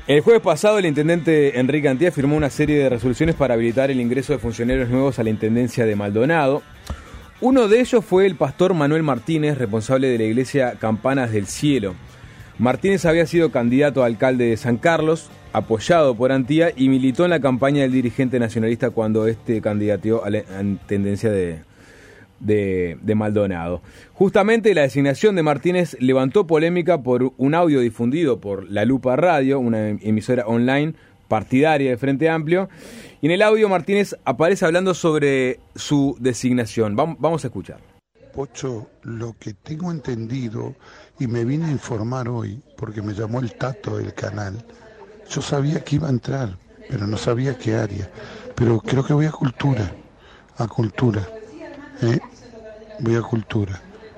El jueves pasado, el intendente Enrique Antía firmó una serie de resoluciones para habilitar el ingreso de funcionarios nuevos a la intendencia de Maldonado. Uno de ellos fue el pastor Manuel Martínez, responsable de la iglesia Campanas del Cielo. Martínez había sido candidato a alcalde de San Carlos, apoyado por Antía, y militó en la campaña del dirigente nacionalista cuando este candidateó a la intendencia de Maldonado. Justamente la designación de Martínez levantó polémica por un audio difundido por La Lupa Radio, una emisora online partidaria de Frente Amplio, y en el audio Martínez aparece hablando sobre su designación. Vamos a escuchar. Pocho, lo que tengo entendido, y me vine a informar hoy, porque me llamó el Tato del canal, yo sabía que iba a entrar, pero no sabía qué área, pero creo que voy a cultura, voy a cultura.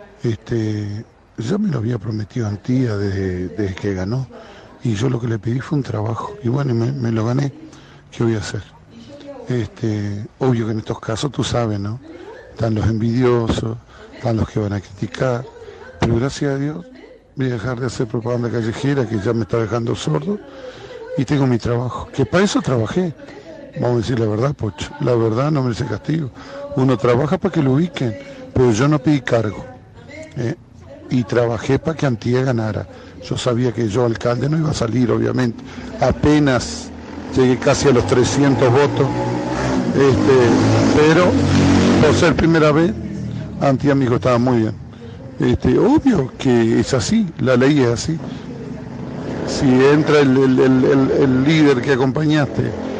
Ya me lo había prometido Antía desde que ganó, y yo lo que le pedí fue un trabajo, y bueno, me lo gané. ¿Qué voy a hacer? Obvio que en estos casos tú sabes, ¿no? Están los envidiosos, están los que van a criticar, pero gracias a Dios voy a dejar de hacer propaganda callejera, que ya me está dejando sordo, y tengo mi trabajo, que para eso trabajé. Vamos a decir la verdad, Pocho, la verdad no merece castigo. Uno trabaja para que lo ubiquen, pero yo no pedí cargo, y trabajé para que Antía ganara. Yo sabía que yo alcalde no iba a salir, obviamente. Apenas llegué casi a los 300 votos, pero por ser primera vez, Antía me dijo estaba muy bien. Obvio que es así, la ley es así. Si entra el líder que acompañaste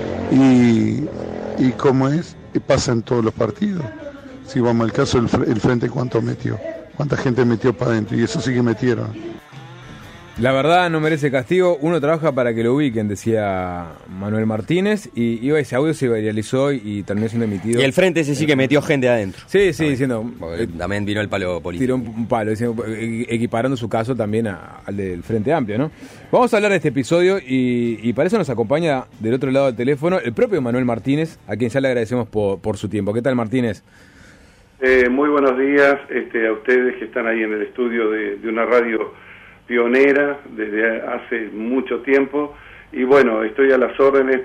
y cómo es, pasa en todos los partidos. Si vamos al caso, el Frente, ¿cuánta gente metió para adentro? Y eso sí que metieron. La verdad no merece castigo, uno trabaja para que lo ubiquen, decía Manuel Martínez, y ese audio se viralizó y terminó siendo emitido. Y el Frente ese sí que metió gente adentro. Sí, diciendo... También vino el palo político. Tiró un palo, diciendo, equiparando su caso también al del Frente Amplio, ¿no? Vamos a hablar de este episodio y para eso nos acompaña del otro lado del teléfono el propio Manuel Martínez, a quien ya le agradecemos por su tiempo. ¿Qué tal, Martínez? Muy buenos días a ustedes que están ahí en el estudio de una radio pionera desde hace mucho tiempo, y bueno, estoy a las órdenes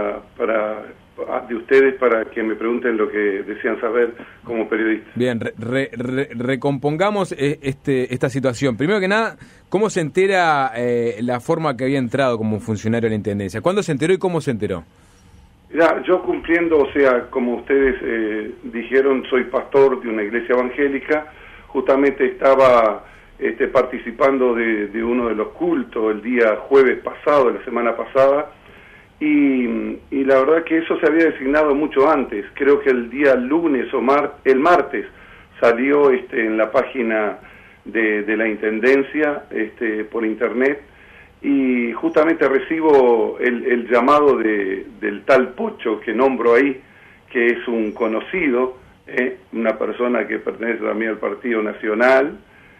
de ustedes para que me pregunten lo que desean saber como periodista. Bien, recompongamos esta situación. Primero que nada, ¿cómo se entera la forma que había entrado como funcionario de la Intendencia? ¿Cuándo se enteró y cómo se enteró? Ya, yo cumpliendo, o sea, como ustedes dijeron, soy pastor de una iglesia evangélica, justamente estaba participando de uno de los cultos el día jueves pasado, de la semana pasada, y la verdad que eso se había designado mucho antes. Creo que el día lunes o el martes salió en la página de la Intendencia por internet, y justamente recibo el llamado del tal Pocho que nombro ahí, que es un conocido, una persona que pertenece también al Partido Nacional,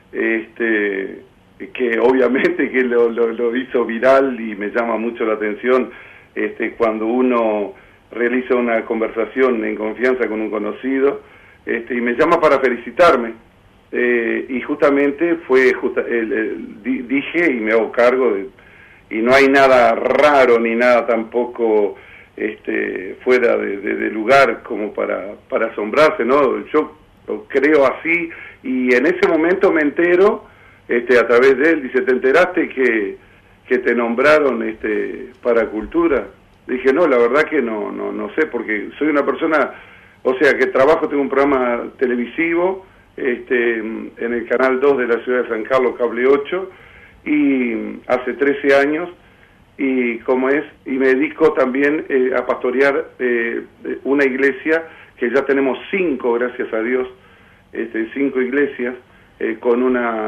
que obviamente que lo hizo viral, y me llama mucho la atención cuando uno realiza una conversación en confianza con un conocido, y me llama para felicitarme, y justamente dije, y me hago cargo y no hay nada raro ni nada tampoco fuera de lugar como para asombrarse, ¿no? Yo lo creo así, y en ese momento me entero a través de él. Dice, ¿te enteraste que te nombraron para cultura? Dije, no, la verdad que no sé, porque soy una persona, o sea, que tengo un programa televisivo en el Canal 2 de la ciudad de San Carlos, Cable 8, y hace 13 años, y me dedico también a pastorear una iglesia, que ya tenemos 5, gracias a Dios, 5 iglesias, con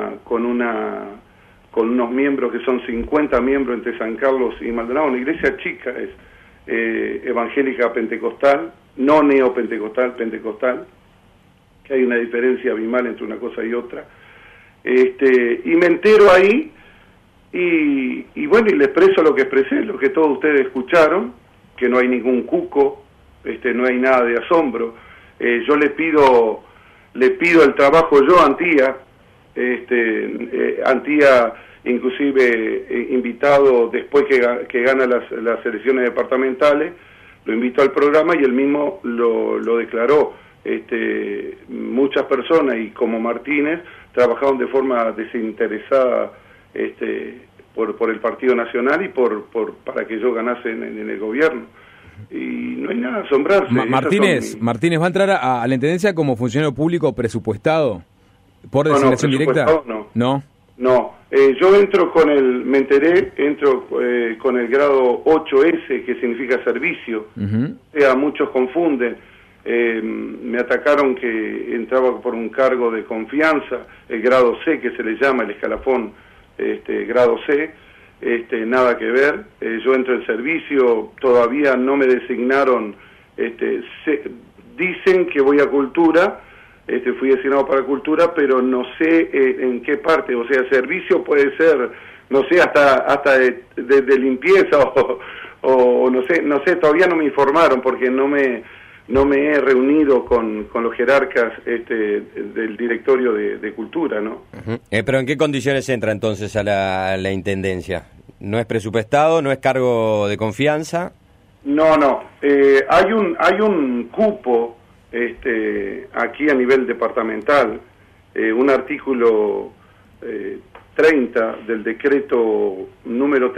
unos miembros que son 50 miembros entre San Carlos y Maldonado. Una iglesia chica, es evangélica pentecostal, no neopentecostal, pentecostal, que hay una diferencia abismal entre una cosa y otra. Y me entero ahí, y bueno, y le expreso lo que expresé, lo que todos ustedes escucharon, que no hay ningún cuco, no hay nada de asombro. Yo le pido el trabajo yo a Antía. Antía inclusive invitado después que gana las elecciones departamentales, lo invitó al programa y él mismo lo declaró. Muchas personas, y como Martínez, trabajaron de forma desinteresada por el Partido Nacional y para que yo ganase en el gobierno. Y no hay nada de asombrarse. Martínez va a entrar a la Intendencia como funcionario público presupuestado por designación directa. No. Yo entro entro con el grado 8S, que significa servicio. O sea, muchos confunden. Me atacaron que entraba por un cargo de confianza, el grado C, que se le llama el escalafón, grado C. Nada que ver. Yo entro en servicio, todavía no me designaron. Dicen que voy a cultura. Fui designado para cultura, pero no sé en qué parte. O sea, servicio puede ser, no sé, hasta de limpieza o no sé, todavía no me informaron porque no me he reunido con los jerarcas del directorio de cultura, ¿no? Pero ¿en qué condiciones entra entonces a la intendencia? ¿No es presupuestado? ¿No es cargo de confianza? No. Hay un cupo aquí a nivel departamental, un artículo 30 del decreto número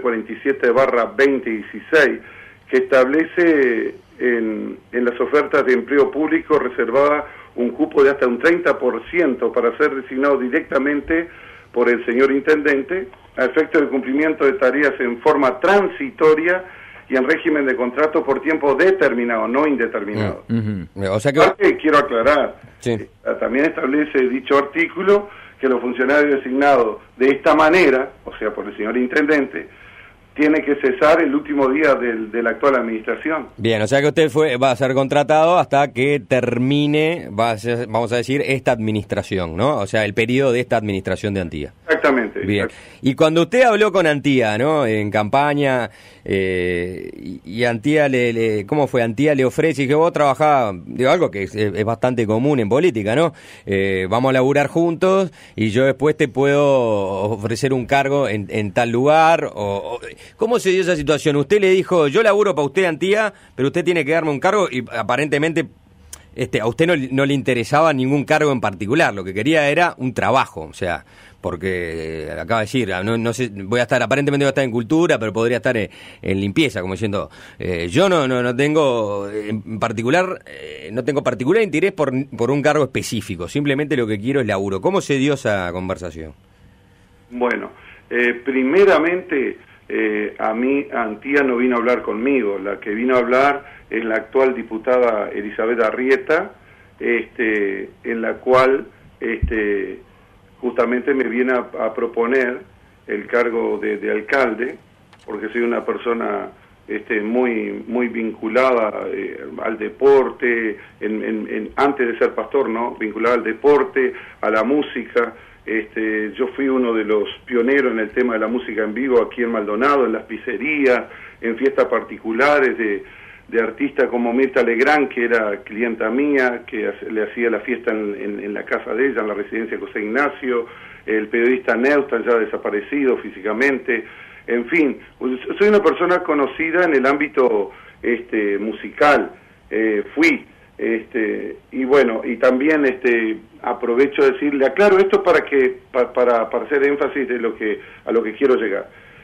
3947/2016 que establece en las ofertas de empleo público reservada un cupo de hasta un 30% para ser designado directamente por el señor intendente a efecto del cumplimiento de tareas en forma transitoria y en régimen de contrato por tiempo determinado, no indeterminado. O sea que... Quiero aclarar, también establece dicho artículo que los funcionarios designados de esta manera, o sea, por el señor intendente, tiene que cesar el último día de la actual administración. Bien, o sea que usted va a ser contratado hasta que termine, vamos a decir, esta administración, ¿no? O sea, el periodo de esta administración de Antía. Exactamente. Bien. Y cuando usted habló con Antía, ¿no? En campaña, y Antía ¿cómo fue? Antía le ofrece, y que vos trabajás, digo, algo que es bastante común en política, ¿no? Vamos a laburar juntos y yo después te puedo ofrecer un cargo en tal lugar, ¿cómo se dio esa situación? Usted le dijo, yo laburo para usted, Antía, pero usted tiene que darme un cargo, y aparentemente a usted no le interesaba ningún cargo en particular, lo que quería era un trabajo, o sea, porque acaba de decir, no sé, aparentemente voy a estar en cultura, pero podría estar en limpieza, como diciendo, yo no tengo en particular, no tengo particular interés por un cargo específico, simplemente lo que quiero es laburo. ¿Cómo se dio esa conversación? Bueno, primeramente, a mí Antía no vino a hablar conmigo, la que vino a hablar es la actual diputada Elizabeth Arrieta, en la cual justamente me viene a proponer el cargo de alcalde, porque soy una persona muy vinculada al deporte, antes de ser pastor, ¿no? Vinculada al deporte, a la música. Yo fui uno de los pioneros en el tema de la música en vivo aquí en Maldonado, en las pizzerías, en fiestas particulares de artistas como Mirta Legrand, que era clienta mía, que le hacía la fiesta en la casa de ella, en la residencia José Ignacio, el periodista Neustan, ya desaparecido físicamente. En fin, soy una persona conocida en el ámbito musical, y bueno, y también aprovecho de decirle, aclaro esto para hacer énfasis de a lo que quiero llegar.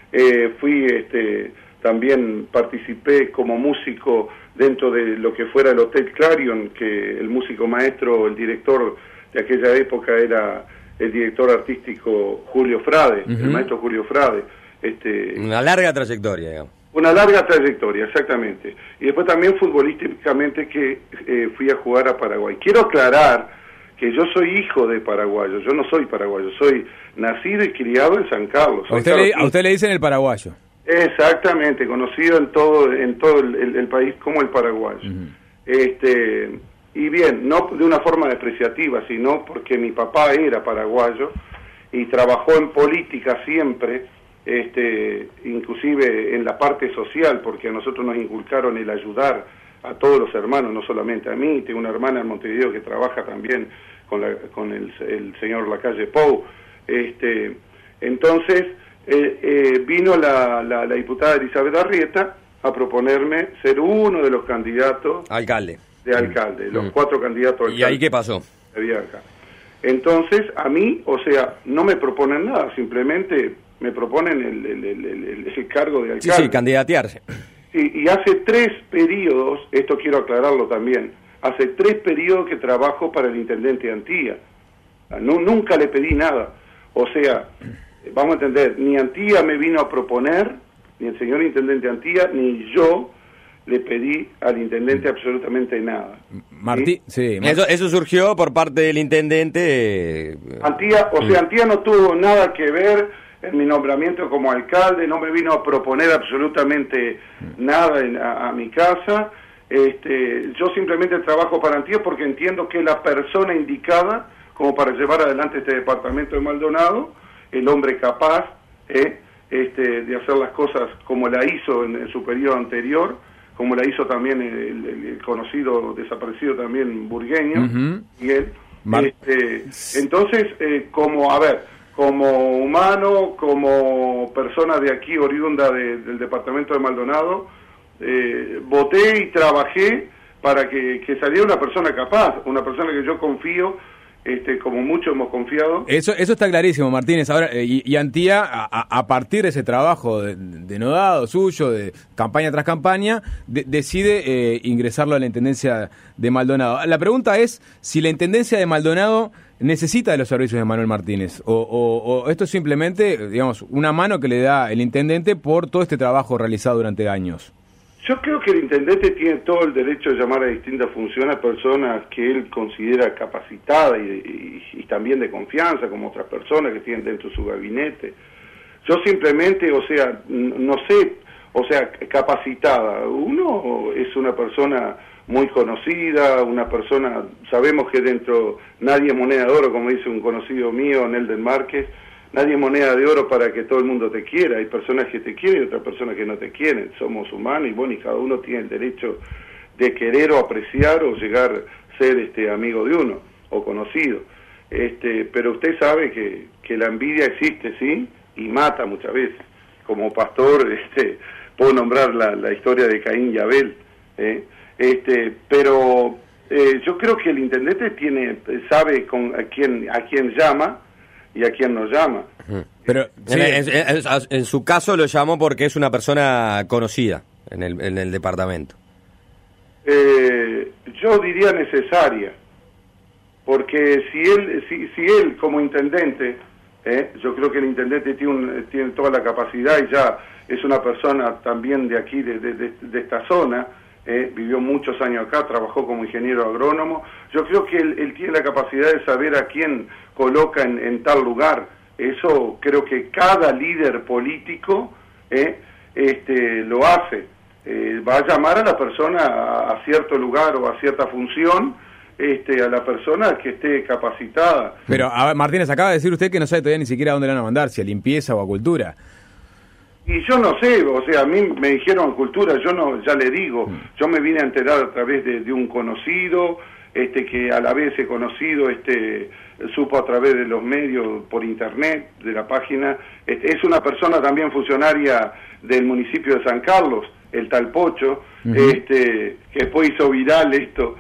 También participé como músico dentro de lo que fuera el Hotel Clarion, que el músico maestro, el director de aquella época era el director artístico Julio Frade, el maestro Julio Frade. Una larga trayectoria, digamos. Una larga trayectoria, exactamente. Y después también futbolísticamente que fui a jugar a Paraguay. Quiero aclarar que yo soy hijo de paraguayo, yo no soy paraguayo, soy nacido y criado en San Carlos. A usted le dicen el paraguayo. Exactamente, conocido en todo el país como el paraguayo. Y bien, no de una forma despreciativa, sino porque mi papá era paraguayo y trabajó en política siempre, inclusive en la parte social, porque a nosotros nos inculcaron el ayudar a todos los hermanos, no solamente a mí. Tengo una hermana en Montevideo que trabaja también con el señor Lacalle Pou. Entonces vino la diputada Elizabeth Arrieta a proponerme ser uno de los candidatos alcalde, los 4 candidatos alcalde. ¿Y ahí qué pasó? Había acá. Entonces, a mí, o sea, no me proponen nada, simplemente me proponen el cargo de alcalde. Sí, candidatearse. Sí, y hace 3 periodos, esto quiero aclararlo también, hace 3 periodos que trabajo para el intendente Antía. Nunca le pedí nada. O sea, vamos a entender, ni Antía me vino a proponer, ni el señor intendente Antía, ni yo le pedí al intendente absolutamente nada. Sí, eso surgió por parte del intendente. Antía, o sea, Antía no tuvo nada que ver en mi nombramiento como alcalde, no me vino a proponer absolutamente nada a mi casa. Yo simplemente trabajo para Antía porque entiendo que es la persona indicada como para llevar adelante este departamento de Maldonado, el hombre capaz de hacer las cosas como la hizo en su periodo anterior, como la hizo también el conocido, desaparecido también burgueño, Miguel. Entonces, como humano, como persona de aquí, oriunda del departamento de Maldonado, voté y trabajé para que saliera una persona capaz, una persona que yo confío, como muchos hemos confiado. Eso está clarísimo, Martínez. Ahora, y Antía, a partir de ese trabajo denodado suyo, de campaña tras campaña, decide ingresarlo a la Intendencia de Maldonado. La pregunta es si la Intendencia de Maldonado necesita de los servicios de Manuel Martínez, o esto es simplemente, digamos, una mano que le da el Intendente por todo este trabajo realizado durante años. Yo creo que el intendente tiene todo el derecho de llamar a distintas funciones a personas que él considera capacitadas y también de confianza, como otras personas que tienen dentro de su gabinete. Yo simplemente, o sea, no sé, o sea, capacitada. Uno es una persona muy conocida, una persona, sabemos que dentro nadie es moneda de oro, como dice un conocido mío, Nelden Márquez. Nadie es moneda de oro para que todo el mundo te quiera. Hay personas que te quieren y otras personas que no te quieren. Somos humanos y cada uno tiene el derecho de querer o apreciar o llegar a ser amigo de uno o conocido. Pero usted sabe que la envidia existe, ¿sí? Y mata muchas veces. Como pastor, puedo nombrar la historia de Caín y Abel. Pero yo creo que el intendente sabe a quién llama y a quién nos llama. Pero sí, en su caso lo llamó porque es una persona conocida en el departamento. Yo diría necesaria, porque si él como intendente, yo creo que el intendente tiene toda la capacidad y ya es una persona también de aquí, de esta zona, vivió muchos años acá, trabajó como ingeniero agrónomo. Yo creo que él tiene la capacidad de saber a quién coloca en tal lugar. Eso creo que cada líder político lo hace. Va a llamar a la persona a cierto lugar o a cierta función, a la persona que esté capacitada. Pero, a ver, Martínez, acaba de decir usted que no sabe todavía ni siquiera a dónde le van a mandar, si a limpieza o a cultura. Y yo no sé, o sea, a mí me dijeron cultura, yo no, ya le digo, yo me vine a enterar a través de un conocido, que a la vez ese conocido, supo a través de los medios, por internet, de la página, es una persona también funcionaria del municipio de San Carlos, el tal Pocho, que después hizo viral esto,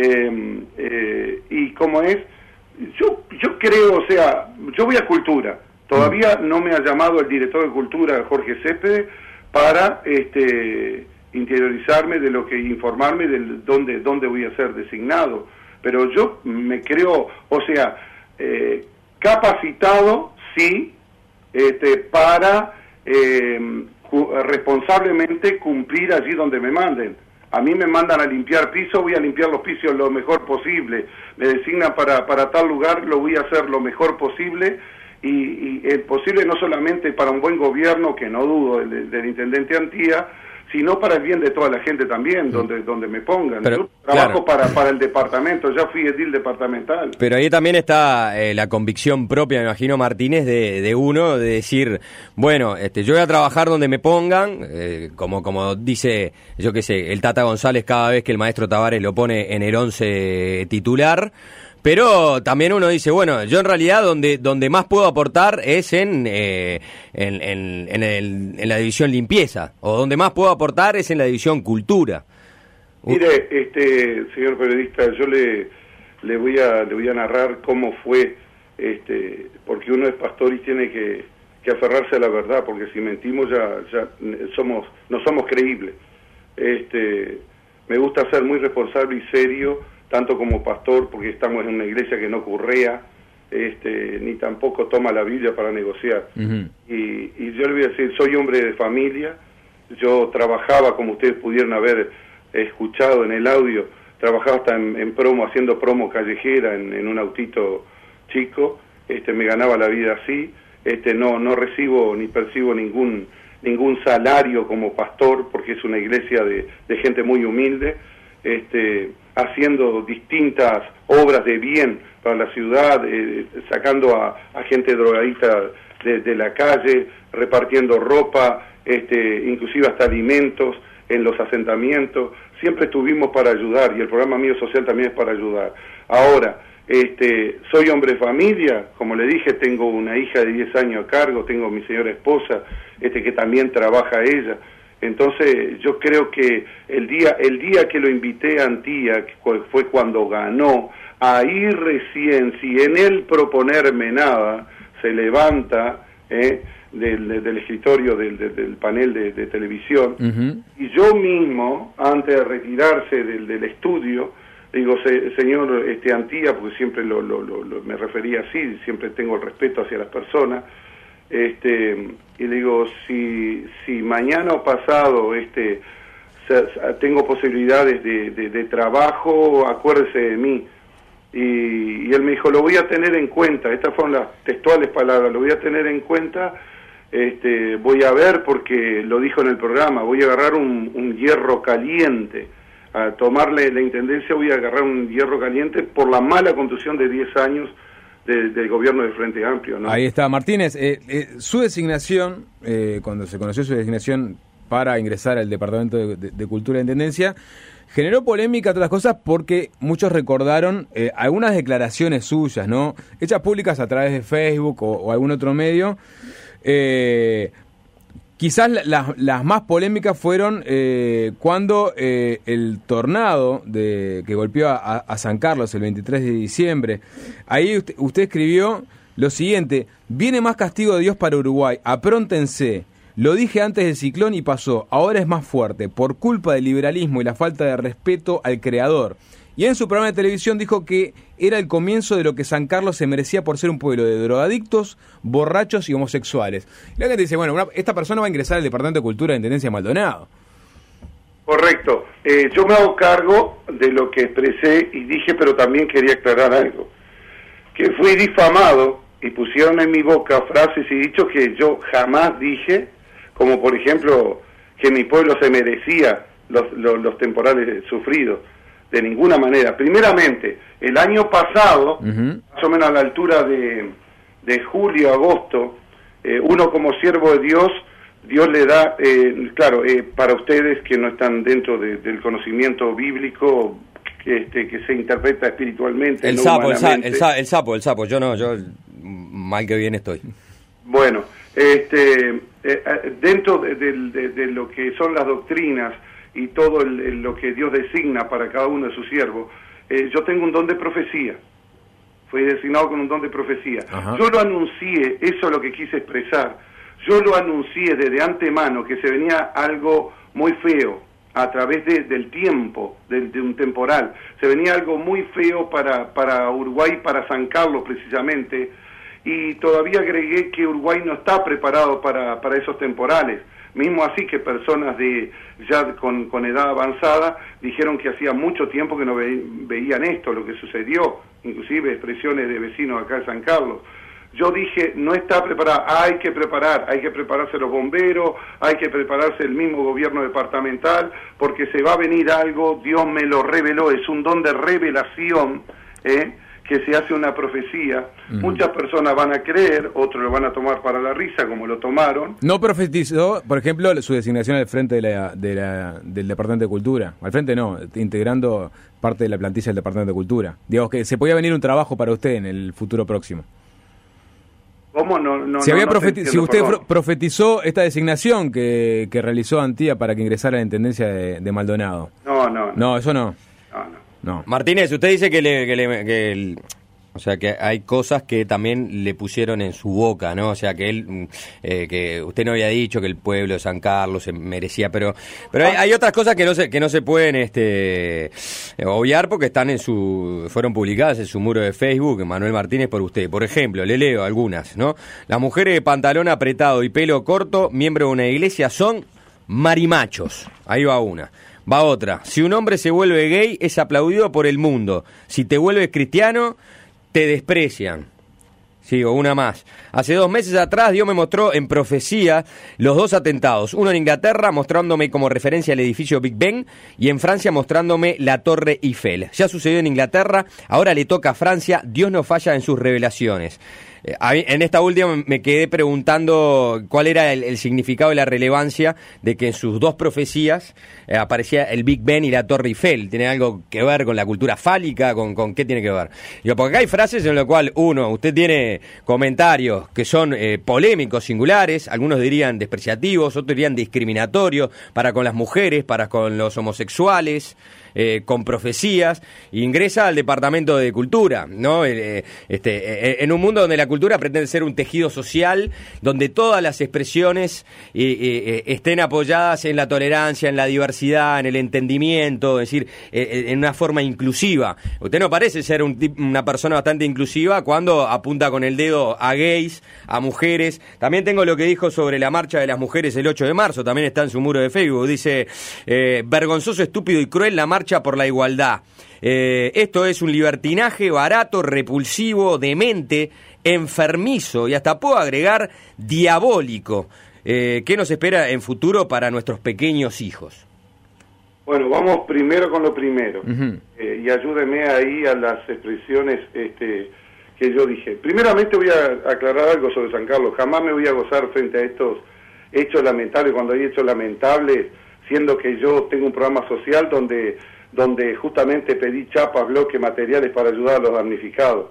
y como es, yo creo, o sea, yo voy a cultura. Todavía no me ha llamado el director de Cultura, Jorge Céspedes, para interiorizarme de lo que, informarme de dónde voy a ser designado. Pero yo me creo, o sea, capacitado, sí, para responsablemente cumplir allí donde me manden. A mí me mandan a limpiar pisos, voy a limpiar los pisos lo mejor posible. Me designan para tal lugar, lo voy a hacer lo mejor posible. Y es posible no solamente para un buen gobierno, que no dudo del intendente Antía, sino para el bien de toda la gente también, donde me pongan. Pero, yo trabajo para el departamento, ya fui edil departamental. Pero ahí también está la convicción propia, me imagino, Martínez, de uno, de decir, bueno, yo voy a trabajar donde me pongan, como dice, yo qué sé, el Tata González cada vez que el maestro Tavares lo pone en el 11 titular. Pero también uno dice, bueno, yo en realidad donde más puedo aportar es en la división limpieza, o donde más puedo aportar es en la división cultura. Mire, señor periodista, yo le voy a narrar cómo fue, porque uno es pastor y tiene que aferrarse a la verdad, porque si mentimos ya no somos creíbles. Me gusta ser muy responsable y serio, tanto como pastor, porque estamos en una iglesia que no currea, ni tampoco toma la Biblia para negociar. Uh-huh. Y yo le voy a decir, soy hombre de familia, yo trabajaba, como ustedes pudieron haber escuchado en el audio, trabajaba hasta en promo, haciendo promo callejera en un autito chico, me ganaba la vida así, no recibo ni percibo ningún salario como pastor, porque es una iglesia de gente muy humilde, haciendo distintas obras de bien para la ciudad, sacando a gente drogadita de la calle, repartiendo ropa, inclusive hasta alimentos en los asentamientos. Siempre estuvimos para ayudar, y el programa mío social también es para ayudar. Ahora, soy hombre de familia, como le dije, tengo una hija de 10 años a cargo, tengo mi señora esposa, que también trabaja ella. Entonces, yo creo que el día que lo invité a Antía, que fue cuando ganó, ahí recién, si en él proponerme nada, se levanta del escritorio del panel de televisión, uh-huh. Y yo mismo, antes de retirarse del estudio, digo, señor Antía, porque siempre me refería así, siempre tengo el respeto hacia las personas, y le digo, si mañana o pasado tengo posibilidades de trabajo, acuérdese de mí. Y él me dijo, lo voy a tener en cuenta. Estas fueron las textuales palabras, lo voy a tener en cuenta. Voy a ver, porque lo dijo en el programa, voy a agarrar un hierro caliente. A tomarle la intendencia voy a agarrar un hierro caliente por la mala conducción de 10 años del gobierno del Frente Amplio, ¿no? Ahí está, Martínez. Su designación, cuando se conoció su designación para ingresar al Departamento de Cultura de Intendencia, generó polémica, todas las cosas, porque muchos recordaron algunas declaraciones suyas, ¿no? Hechas públicas a través de Facebook o algún otro medio. Quizás las más polémicas fueron cuando el tornado que golpeó a San Carlos el 23 de diciembre. Ahí usted escribió lo siguiente: viene más castigo de Dios para Uruguay, apróntense. Lo dije antes del ciclón y pasó, ahora es más fuerte, por culpa del liberalismo y la falta de respeto al creador. Y en su programa de televisión dijo que era el comienzo de lo que San Carlos se merecía por ser un pueblo de drogadictos, borrachos y homosexuales. Y la gente dice, bueno, esta persona va a ingresar al Departamento de Cultura de Intendencia Maldonado. Correcto. Yo me hago cargo de lo que expresé y dije, pero también quería aclarar algo. Que fui difamado y pusieron en mi boca frases y dichos que yo jamás dije, como por ejemplo que mi pueblo se merecía los temporales sufridos. De ninguna manera. Primeramente, el año pasado, uh-huh, más o menos a la altura de julio, agosto, uno como siervo de Dios le da, para ustedes que no están dentro del conocimiento bíblico, que se interpreta espiritualmente, el no sapo, humanamente. El sapo, yo mal que bien estoy. Bueno, dentro de lo que son las doctrinas y todo lo que Dios designa para cada uno de sus siervos, yo tengo un don de profecía, fui designado con un don de profecía. Ajá. Yo lo anuncié, eso es lo que quise expresar, yo lo anuncié desde antemano que se venía algo muy feo a través del tiempo, de un temporal, se venía algo muy feo para Uruguay, para San Carlos precisamente, y todavía agregué que Uruguay no está preparado para esos temporales. Mismo así que personas ya con edad avanzada dijeron que hacía mucho tiempo que no veían esto, lo que sucedió, inclusive expresiones de vecinos acá de San Carlos. Yo dije, no está preparada, hay que prepararse los bomberos, hay que prepararse el mismo gobierno departamental, porque se va a venir algo, Dios me lo reveló, es un don de revelación, que se hace una profecía. Muchas personas van a creer, otros lo van a tomar para la risa, como lo tomaron. No profetizó, por ejemplo, su designación al frente del Departamento de Cultura. Al frente no, integrando parte de la plantilla del Departamento de Cultura. Digamos que se podía venir un trabajo para usted en el futuro próximo. ¿Cómo? No, si usted perdón. profetizó esta designación que realizó Antía para que ingresara a la Intendencia de Maldonado. No, eso no. No. Martínez, usted dice o sea, que hay cosas que también le pusieron en su boca, ¿no? O sea, que él, que usted no había dicho que el pueblo de San Carlos se merecía, pero hay otras cosas que no se pueden obviar porque fueron publicadas en su muro de Facebook, Manuel Martínez, por usted. Por ejemplo, le leo algunas, ¿no? Las mujeres de pantalón apretado y pelo corto, miembros de una iglesia, son marimachos. Ahí va una. Va otra. Si un hombre se vuelve gay, es aplaudido por el mundo. Si te vuelves cristiano, te desprecian. Sigo, una más. Hace 2 meses atrás Dios me mostró en profecía los 2 atentados. Uno en Inglaterra mostrándome como referencia al edificio Big Ben y en Francia mostrándome la Torre Eiffel. Ya sucedió en Inglaterra, ahora le toca a Francia. Dios no falla en sus revelaciones. En esta última me quedé preguntando cuál era el significado y la relevancia de que en sus 2 profecías aparecía el Big Ben y la Torre Eiffel. ¿Tiene algo que ver con la cultura fálica? ¿Con qué tiene que ver? Digo, porque acá hay frases en las cuales, usted tiene comentarios que son polémicos, singulares, algunos dirían despreciativos, otros dirían discriminatorios para con las mujeres, para con los homosexuales, con profecías, ingresa al Departamento de Cultura, ¿no? En un mundo donde la cultura pretende ser un tejido social, donde todas las expresiones estén apoyadas en la tolerancia, en la diversidad, en el entendimiento, es decir, en una forma inclusiva. Usted no parece ser una persona bastante inclusiva cuando apunta con el dedo a gays, a mujeres. También tengo lo que dijo sobre la marcha de las mujeres el 8 de marzo, también está en su muro de Facebook. Dice, vergonzoso, estúpido y cruel la marcha por la igualdad. Esto es un libertinaje barato, repulsivo, demente, enfermizo y hasta puedo agregar diabólico. ¿Qué nos espera en futuro para nuestros pequeños hijos? Bueno, vamos primero con lo primero. Y ayúdeme ahí a las expresiones que yo dije. Primeramente voy a aclarar algo sobre San Carlos. Jamás me voy a gozar frente a estos hechos lamentables, cuando hay hechos lamentables, siendo que yo tengo un programa social donde justamente pedí chapas, bloques, materiales para ayudar a los damnificados.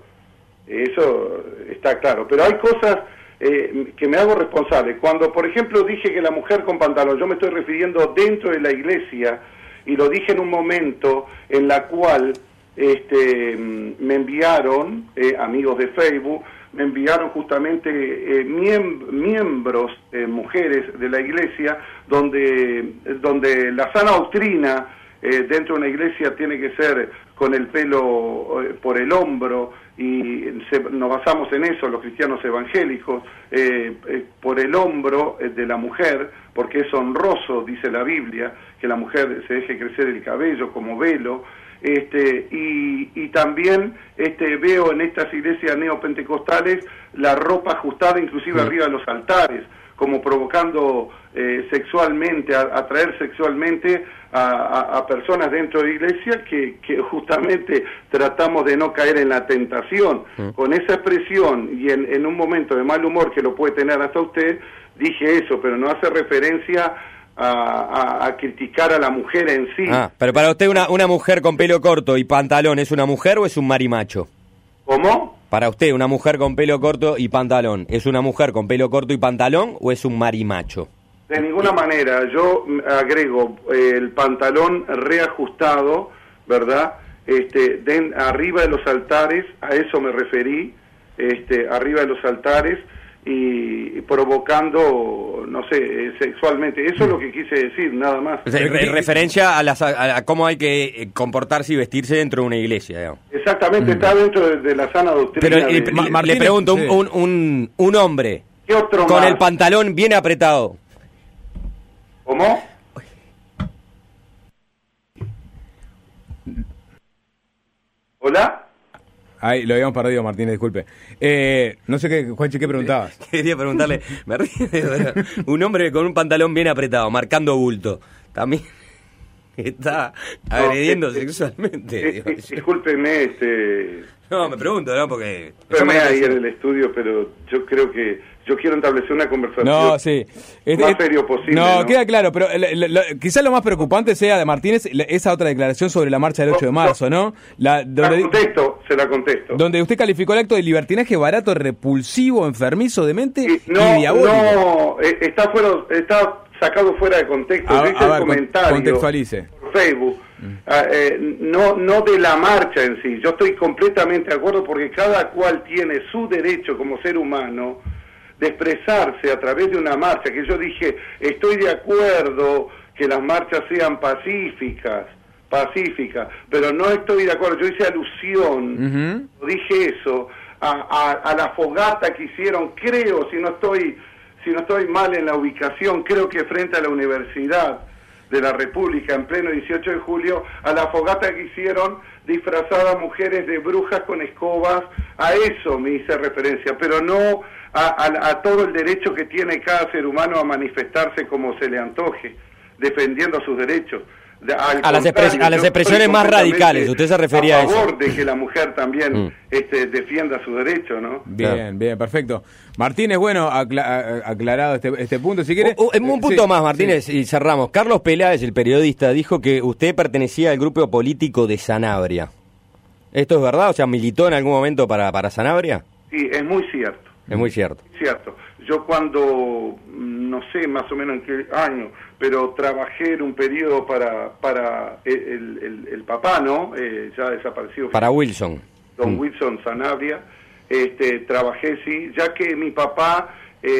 Eso está claro. Pero hay cosas que me hago responsable. Cuando, por ejemplo, dije que la mujer con pantalón, yo me estoy refiriendo dentro de la iglesia, y lo dije en un momento en la cual me enviaron, amigos de Facebook, me enviaron justamente miembros, mujeres de la iglesia, donde la sana doctrina dentro de una iglesia tiene que ser con el pelo por el hombro, y nos basamos en eso, los cristianos evangélicos, por el hombro de la mujer, porque es honroso, dice la Biblia, que la mujer se deje crecer el cabello como velo. Y también veo en estas iglesias neopentecostales la ropa ajustada inclusive arriba de los altares, como provocando sexualmente, atraer sexualmente a personas dentro de la iglesia que justamente tratamos de no caer en la tentación. Con esa expresión y en un momento de mal humor que lo puede tener hasta usted, dije eso, pero no hace referencia a criticar a la mujer en sí. Pero para usted una mujer con pelo corto y pantalón, ¿es una mujer o es un marimacho? ¿Cómo? Para usted, una mujer con pelo corto y pantalón, ¿es una mujer con pelo corto y pantalón o es un marimacho? De ninguna manera. Yo agrego el pantalón reajustado, ¿verdad? Arriba de los altares, a eso me referí, arriba de los altares, y provocando, no sé, sexualmente. Eso es lo que quise decir, nada más. Referencia a cómo hay que comportarse y vestirse dentro de una iglesia, digamos. Exactamente, está dentro de la sana doctrina. Pero le pregunto, un hombre con el pantalón bien apretado. ¿Cómo? ¿Hola? Ahí lo habíamos perdido, Martínez, disculpe. No sé Juanchi, ¿qué preguntabas? Quería preguntarle, un hombre con un pantalón bien apretado, marcando bulto, también. está agrediendo sexualmente. Discúlpeme, No, me pregunto, ¿no? Porque... Discúlpeme ahí en el estudio, pero yo creo que yo quiero establecer una conversación no, sí. más serio posible. No, queda claro, pero quizás lo más preocupante sea de Martínez esa otra declaración sobre la marcha del 8 de marzo, ¿no? Se la contesto. Donde usted calificó el acto de libertinaje barato, repulsivo, enfermizo, demente y no, diabólico. No, está sacado fuera de contexto. Yo hice el comentario contextualice. Por Facebook. No de la marcha en sí. Yo estoy completamente de acuerdo porque cada cual tiene su derecho como ser humano de expresarse a través de una marcha, que yo dije, estoy de acuerdo que las marchas sean pacíficas, pero no estoy de acuerdo, yo hice alusión, dije eso, a la fogata que hicieron, creo, si no estoy mal en la ubicación, creo que frente a la Universidad de la República, en pleno 18 de julio, a la fogata que hicieron disfrazadas mujeres de brujas con escobas, a eso me hice referencia, pero no a todo el derecho que tiene cada ser humano a manifestarse como se le antoje, defendiendo sus derechos. A las expresiones más radicales, usted se refería a eso. A favor de que la mujer también defienda su derecho, ¿no? Bien, perfecto. Martínez, bueno, aclarado este punto, si quiere... Un punto más, Martínez, y cerramos. Carlos Peláez, el periodista, dijo que usted pertenecía al grupo político de Sanabria. ¿Esto es verdad? O sea, ¿militó en algún momento para Sanabria? Sí, es muy cierto. Es muy cierto. Cierto. Yo cuando, no sé más o menos en qué año, pero trabajé en un periodo para el papá, ¿no? Ya desaparecido. Para Wilson. Don Wilson Sanabria. Trabajé, sí, ya que mi papá,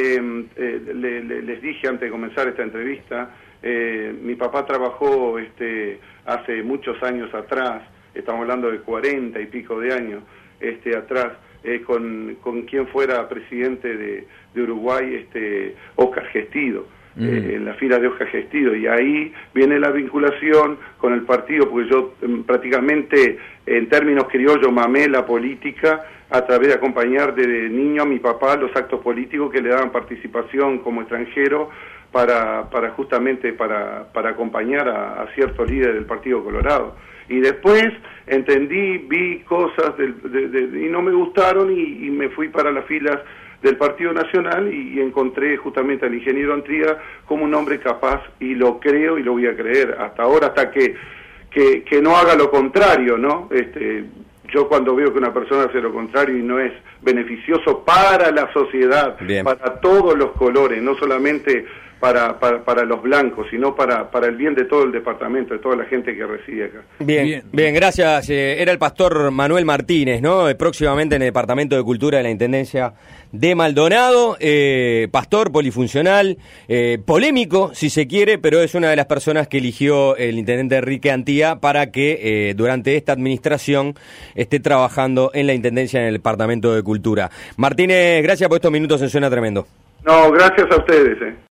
les dije antes de comenzar esta entrevista, mi papá trabajó hace muchos años atrás, estamos hablando de 40 y pico de años atrás, con quien fuera presidente de Uruguay, Óscar Gestido, en la fila de Óscar Gestido, y ahí viene la vinculación con el partido, porque yo prácticamente, en términos criollos, mamé la política a través de acompañar de niño a mi papá los actos políticos que le daban participación como extranjero justamente para acompañar a ciertos líderes del Partido Colorado. Y después vi cosas y no me gustaron y me fui para las filas del Partido Nacional y encontré justamente al ingeniero Antría como un hombre capaz, y lo creo y lo voy a creer hasta ahora, hasta que no haga lo contrario, ¿no? Yo cuando veo que una persona hace lo contrario y no es beneficioso para la sociedad, para todos los colores, no solamente para los blancos, sino para el bien de todo el departamento, de toda la gente que reside acá. Bien, gracias. Era el pastor Manuel Martínez, ¿no? Próximamente en el Departamento de Cultura de la Intendencia de Maldonado, pastor polifuncional, polémico si se quiere, pero es una de las personas que eligió el intendente Enrique Antía para que durante esta administración esté trabajando en la Intendencia en el Departamento de Cultura. Martínez, gracias por estos minutos en Suena Tremendo. No, gracias a ustedes.